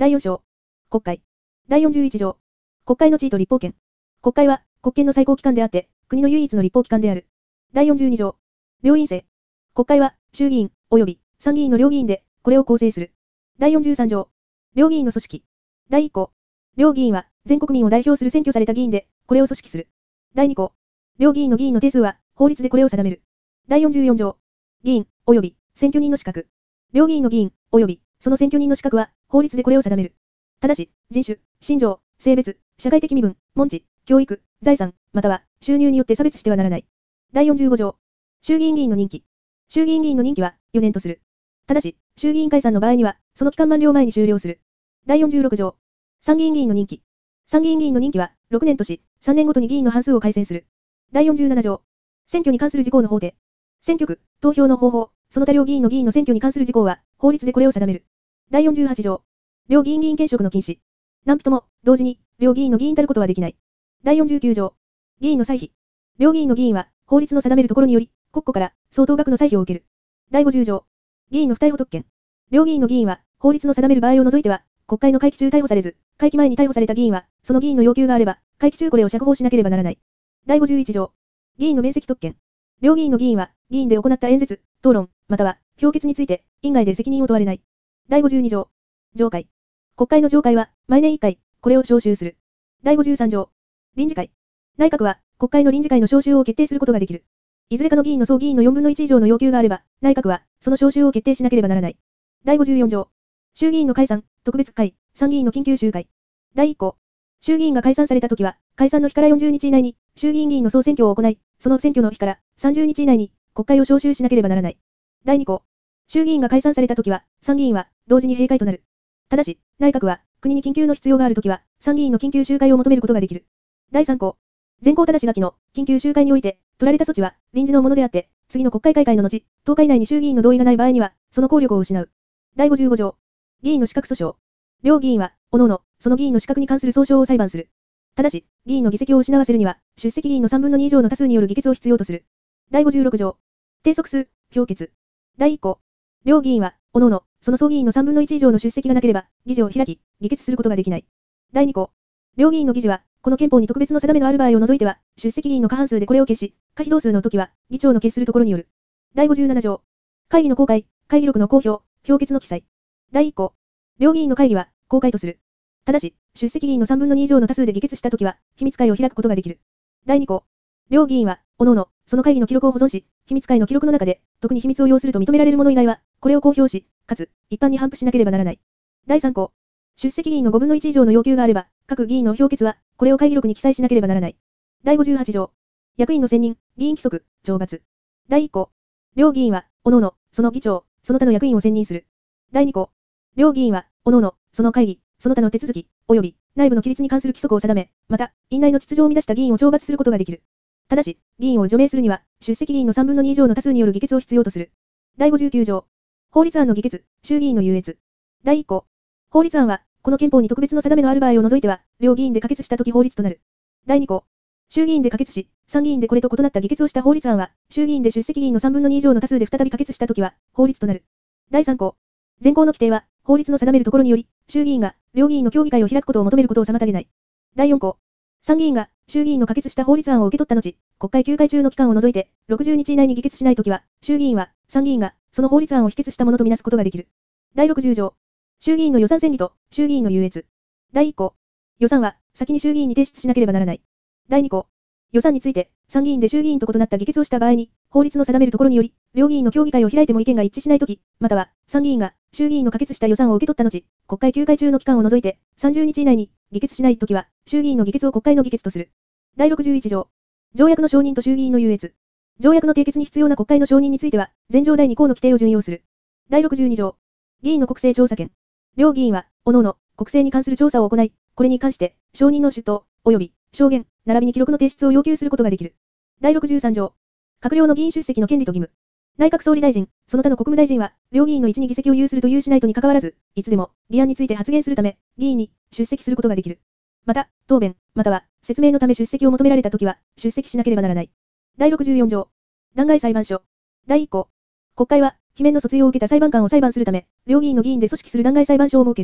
第4章。国会。第41条。国会の地位と立法権。国会は、国権の最高機関であって、国の唯一の立法機関である。第42条。両院制。国会は、衆議院、及び、参議院の両議員で、これを構成する。第43条。両議員の組織。第1項。両議員は、全国民を代表する選挙された議員で、これを組織する。第2項。両議員の議員の定数は、法律でこれを定める。第44条。議員、及び、選挙人の資格。両議員の議員、及び、その選挙人の資格は、法律でこれを定める。ただし、人種、信条、性別、社会的身分、門地、教育、財産、または、収入によって差別してはならない。第45条。衆議院議員の任期。衆議院議員の任期は、4年とする。ただし、衆議院解散の場合には、その期間満了前に終了する。第46条。参議院議員の任期。参議院議員の任期は、6年とし、3年ごとに議員の半数を改選する。第47条。選挙に関する事項の法定。選挙区、投票の方法、その他両議員の議員の選挙に関する事項は、法律でこれを定める。第48条。両議員議員兼職の禁止。何人も、同時に、両議員の議員たることはできない。第49条。議員の歳費。両議員の議員は、法律の定めるところにより、国庫から相当額の歳費を受ける。第50条。議員の不逮捕特権。両議員の議員は、法律の定める場合を除いては、国会の会期中逮捕されず、会期前に逮捕された議員は、その議員の要求があれば、会期中これを釈放しなければならない。第51条。議員の免責特権。両議員の議員は、議員で行った演説、討論、または、評決について、院外で責任を問われない。第52条。常会。国会の常会は、毎年1回、これを召集する。第53条。臨時会。内閣は、国会の臨時会の召集を決定することができる。いずれかの議員の総議員の4分の1以上の要求があれば、内閣は、その召集を決定しなければならない。第54条。衆議院の解散、特別会、参議院の緊急集会。第1項。衆議院が解散されたときは、解散の日から40日以内に、衆議院議員の総選挙を行い、その選挙の日から30日以内に、国会を召集しなければならない。第2項。衆議院が解散されたときは、参議院は、同時に閉会となる。ただし、内閣は、国に緊急の必要があるときは、参議院の緊急集会を求めることができる。第3項。全項ただし書きの、緊急集会において、取られた措置は、臨時のものであって、次の国会開会の後、10日以内に衆議院の同意がない場合には、その効力を失う。第55条。議員の資格訴訟。両議員は、各々、その議員の資格に関する訴訟を裁判する。ただし、議員の議席を失わせるには、出席議員の3分の2以上の多数による議決を必要とする。第56条。定則数、評決。第1項。両議員は、各々、その総議員の3分の1以上の出席がなければ、議事を開き、議決することができない。第2項。両議員の議事は、この憲法に特別の定めのある場合を除いては、出席議員の過半数でこれを決し、可否同数の時は、議長の決するところによる。第57条。会議の公開、会議録の公表、評決の記載。第1項。両議員の会議は、公開とする。ただし、出席議員の3分の2以上の多数で議決したときは、秘密会を開くことができる。第2項。両議員は、各々、その会議の記録を保存し、秘密会の記録の中で、特に秘密を要すると認められるもの以外は、これを公表し、かつ、一般に頒布しなければならない。第3項。出席議員の5分の1以上の要求があれば、各議員の評決は、これを会議録に記載しなければならない。第58条。役員の選任、議員規則、懲罰。第1項。両議員は、各々、その議長、その他の役員を選任する。第2項。両議員は、各々、その会議、その他の手続き、及び、内部の規律に関する規則を定め、また、院内の秩序を乱した議員を懲罰することができる。ただし、議員を除名するには、出席議員の3分の2以上の多数による議決を必要とする。第59条。法律案の議決、衆議院の優越。第1項。法律案は、この憲法に特別の定めのある場合を除いては、両議員で可決したとき法律となる。第2項。衆議院で可決し、参議院でこれと異なった議決をした法律案は、衆議院で出席議員の3分の2以上の多数で再び可決したときは、法律となる。第3項。前項の規定は、法律の定めるところにより、衆議院が、両議員の協議会を開くことを求めることを妨げない。第4項。参議院が、衆議院の可決した法律案を受け取った後、国会休会中の期間を除いて、60日以内に議決しないときは、衆議院は、参議院が、その法律案を否決したものとみなすことができる。第60条。衆議院の予算審議と、衆議院の優越。第1項。予算は、先に衆議院に提出しなければならない。第2項。予算について、参議院で衆議院と異なった議決をした場合に、法律の定めるところにより、両議員の協議会を開いても意見が一致しないとき、または、参議院が、衆議院の可決した予算を受け取った後、国会休会中の期間を除いて、30日以内に、議決しないときは、衆議院の議決を国会の議決とする。第61条。条約の承認と衆議院の優越。条約の締結に必要な国会の承認については、前条第2項の規定を準用する。第62条。議員の国政調査権。両議員は、各々、国政に関する調査を行い、これに関して、承認の出頭、及び、証言、並びに記録の提出を要求することができる。第63条。閣僚の議員出席の権利と義務。内閣総理大臣、その他の国務大臣は、両議員の1に議席を有すると有しないとに関わらず、いつでも、議案について発言するため、議員に、出席することができる。また、答弁、または、説明のため出席を求められたときは、出席しなければならない。第64条。弾劾裁判所。第1項。国会は、罷免の訴追を受けた裁判官を裁判するため、両議員の議員で組織する弾劾裁判所を設ける。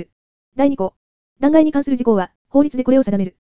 第2項。弾劾に関する事項は、法律でこれを定める。